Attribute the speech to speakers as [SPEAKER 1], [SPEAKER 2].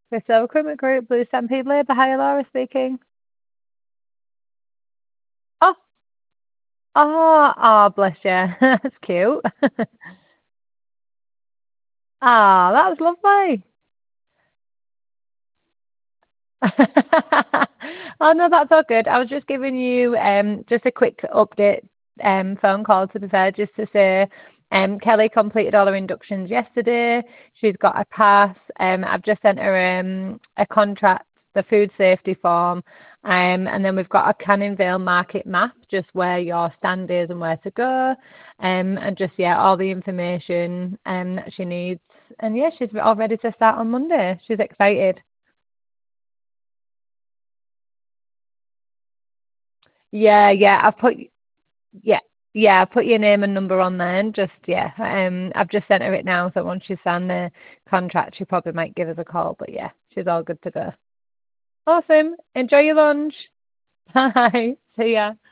[SPEAKER 1] Crystal Recruitment Group, Blue Stampede Labour Hire, Laura speaking. Oh, bless you. That's cute. That was lovely. Oh no, that's all good. I was just giving you just a quick update phone call to be fair, just to say Kelly completed all her inductions yesterday. She's got a pass. I've just sent her a contract, the food safety form, and then we've got a Canning Vale market map, just where your stand is and where to go, and just all the information that she needs. And yeah, she's all ready to start on Monday. She's excited. Yeah, yeah. Yeah, yeah. I put your name and number on there, and just I've just sent her it now. So once she's signed the contract, she probably might give us a call. But yeah, she's all good to go. Awesome. Enjoy your lunch. Bye. See ya.